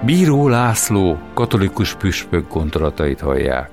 Bíró László katolikus püspök gondolatait hallják.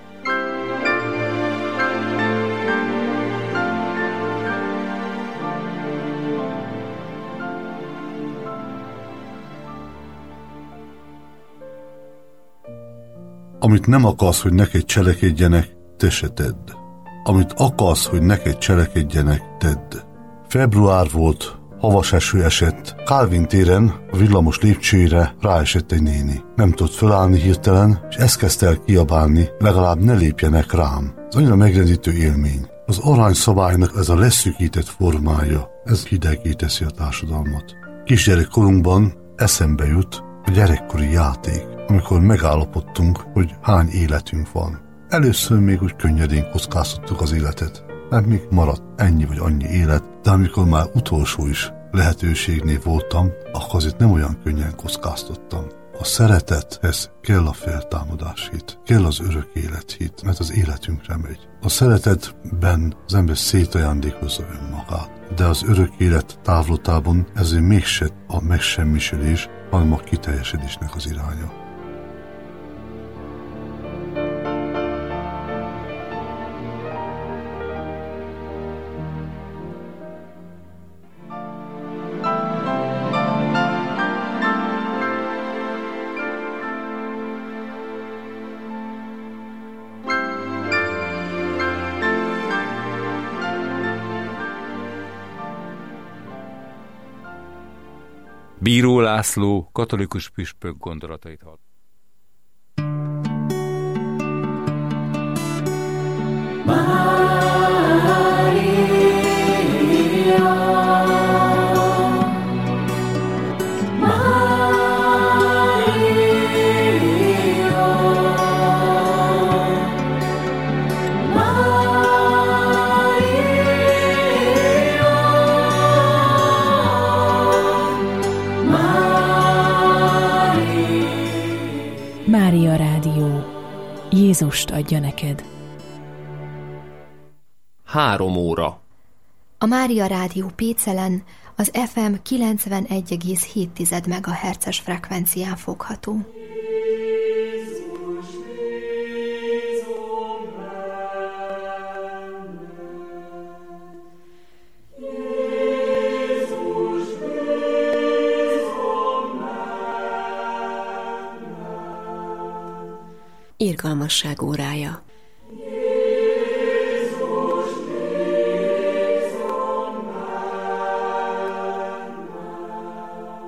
Amit nem akarsz, hogy neked cselekedjenek, te se tedd. Amit akarsz, hogy neked cselekedjenek, tedd. Február volt, havas eső esett. Kálvin téren a villamos lépcsőire ráesett egy néni. Nem tudott fölállni hirtelen, és ezt kezdte el kiabálni, legalább ne lépjenek rám. Ez annyira megrendítő élmény. Az aranyszabálynak ez a leszűkített formája, ez hidegé teszi a társadalmat. Kisgyerekkorunkban eszembe jut a gyerekkori játék, amikor megállapodtunk, hogy hány életünk van. Először még úgy könnyedén kockáztattuk az életet, mert még maradt ennyi vagy annyi élet, de amikor már utolsó is lehetőségnél voltam, akkor azért nem olyan könnyen kockáztattam. A szeretethez kell a feltámadáshit, kell az örök élethit, mert az életünkre megy. A szeretetben az ember szétajándékozza önmagát, de az örök élet távlatában ezért mégse a megsemmisülés, hanem a kiteljesedésnek az iránya. Bíró László katolikus püspök gondolatait hall. Mária Rádió. Jézust adja neked. 3 óra. A Mária Rádió Pécelen az FM 91,7 MHz-es frekvencián fogható. Irgalmasság órája.